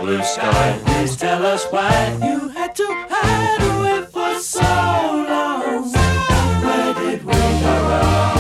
blue sky. Please tell us why you had to hide away for so long. Where did we go wrong?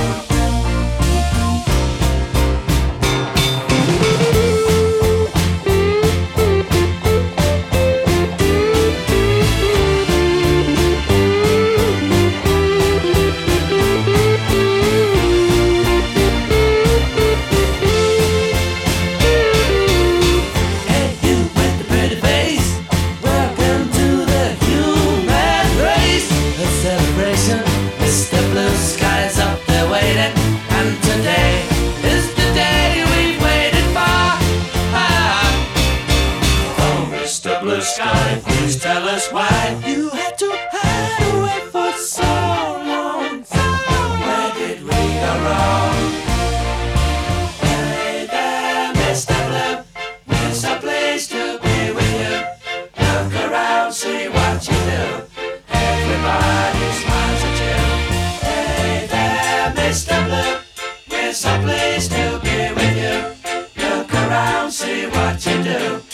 Blue sky, please tell us why you had to hide away for so long. Where did we go wrong? Hey there, Mr. Blue, it's a place to be with you. Look around, see what you do. Everybody smiles at you. Hey there, Mr. Blue, it's a place to be with you. Look around, see what you do.